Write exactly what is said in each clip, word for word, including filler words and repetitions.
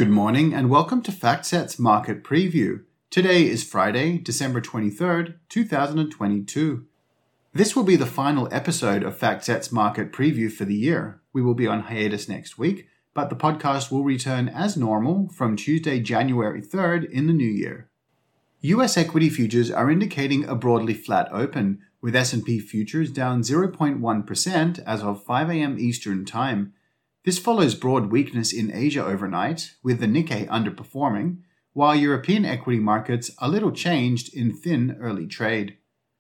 Good morning and welcome to FactSet's Market Preview. Today is Friday, December twenty-third, two thousand twenty-two. This will be the final episode of FactSet's Market Preview for the year. We will be on hiatus next week, but the podcast will return as normal from Tuesday, January third in the new year. U S equity futures are indicating a broadly flat open, with S and P futures down zero point one percent as of five a.m. Eastern Time. This follows broad weakness in Asia overnight, with the Nikkei underperforming, while European equity markets are little changed in thin early trade.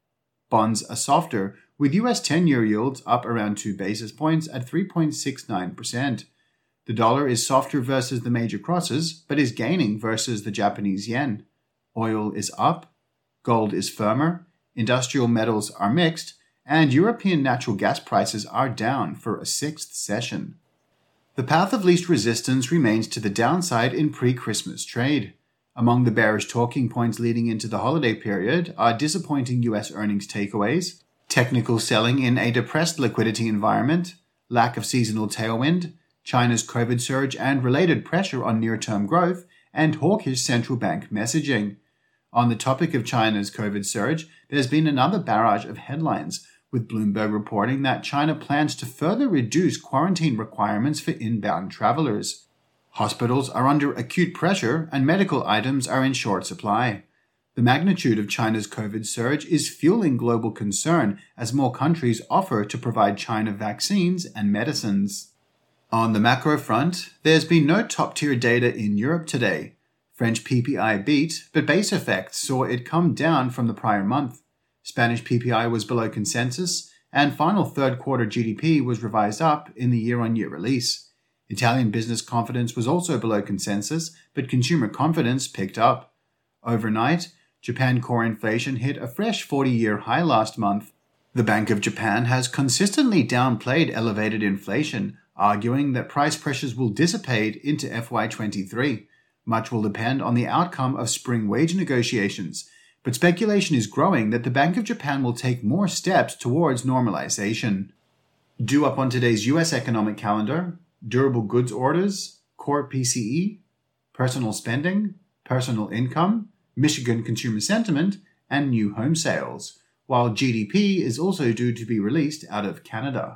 Bonds are softer, with U S ten-year yields up around two basis points at three point six nine percent. The dollar is softer versus the major crosses, but is gaining versus the Japanese yen. Oil is up, gold is firmer, industrial metals are mixed, and European natural gas prices are down for a sixth session. The path of least resistance remains to the downside in pre-Christmas trade. Among the bearish talking points leading into the holiday period are disappointing U S earnings takeaways, technical selling in a depressed liquidity environment, lack of seasonal tailwind, China's COVID surge and related pressure on near-term growth, and hawkish central bank messaging. On the topic of China's COVID surge, there's been another barrage of headlines, with Bloomberg reporting that China plans to further reduce quarantine requirements for inbound travelers. Hospitals are under acute pressure and medical items are in short supply. The magnitude of China's COVID surge is fueling global concern as more countries offer to provide China vaccines and medicines. On the macro front, there's been no top-tier data in Europe today. French P P I beat, but base effects saw it come down from the prior month. Spanish P P I was below consensus, and final third quarter G D P was revised up in the year-on-year release. Italian business confidence was also below consensus, but consumer confidence picked up. Overnight, Japan core inflation hit a fresh forty-year high last month. The Bank of Japan has consistently downplayed elevated inflation, arguing that price pressures will dissipate into F Y twenty-three. Much will depend on the outcome of spring wage negotiations, but speculation is growing that the Bank of Japan will take more steps towards normalization. Due up on today's U S economic calendar, durable goods orders, core P C E, personal spending, personal income, Michigan consumer sentiment, and new home sales, while G D P is also due to be released out of Canada.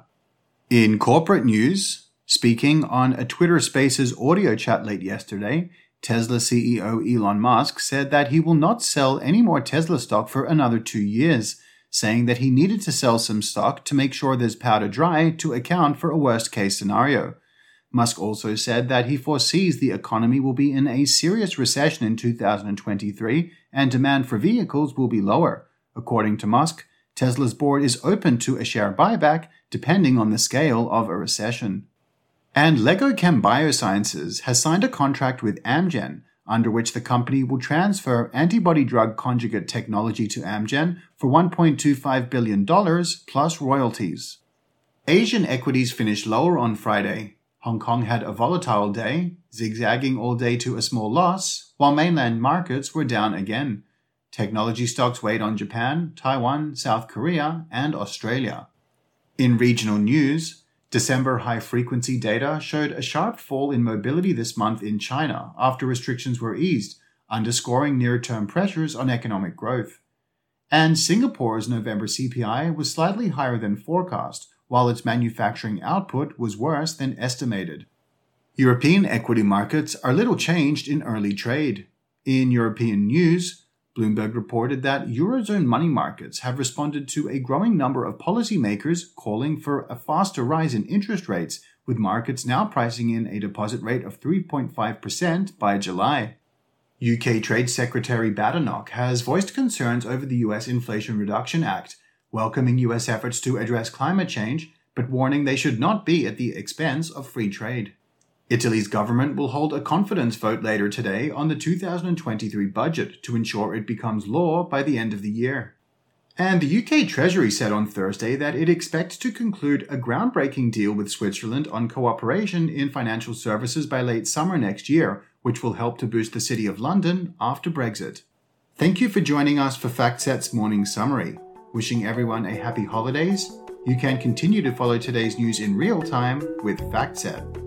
In corporate news, speaking on a Twitter Spaces audio chat late yesterday, Tesla C E O Elon Musk said that he will not sell any more Tesla stock for another two years, saying that he needed to sell some stock to make sure there's powder dry to account for a worst-case scenario. Musk also said that he foresees the economy will be in a serious recession in two thousand twenty-three and demand for vehicles will be lower. According to Musk, Tesla's board is open to a share buyback depending on the scale of a recession. And LegoChem Biosciences has signed a contract with Amgen, under which the company will transfer antibody-drug conjugate technology to Amgen for one point two five billion dollars plus royalties. Asian equities finished lower on Friday. Hong Kong had a volatile day, zigzagging all day to a small loss, while mainland markets were down again. Technology stocks weighed on Japan, Taiwan, South Korea, and Australia. In regional news, December high-frequency data showed a sharp fall in mobility this month in China after restrictions were eased, underscoring near-term pressures on economic growth. And Singapore's November C P I was slightly higher than forecast, while its manufacturing output was worse than estimated. European equity markets are little changed in early trade. In European news, Bloomberg reported that Eurozone money markets have responded to a growing number of policymakers calling for a faster rise in interest rates, with markets now pricing in a deposit rate of three point five percent by July. U K Trade Secretary Badenoch has voiced concerns over the U S Inflation Reduction Act, welcoming U S efforts to address climate change, but warning they should not be at the expense of free trade. Italy's government will hold a confidence vote later today on the two thousand twenty-three budget to ensure it becomes law by the end of the year. And the U K Treasury said on Thursday that it expects to conclude a groundbreaking deal with Switzerland on cooperation in financial services by late summer next year, which will help to boost the City of London after Brexit. Thank you for joining us for FactSet's morning summary. Wishing everyone a happy holidays. You can continue to follow today's news in real time with FactSet.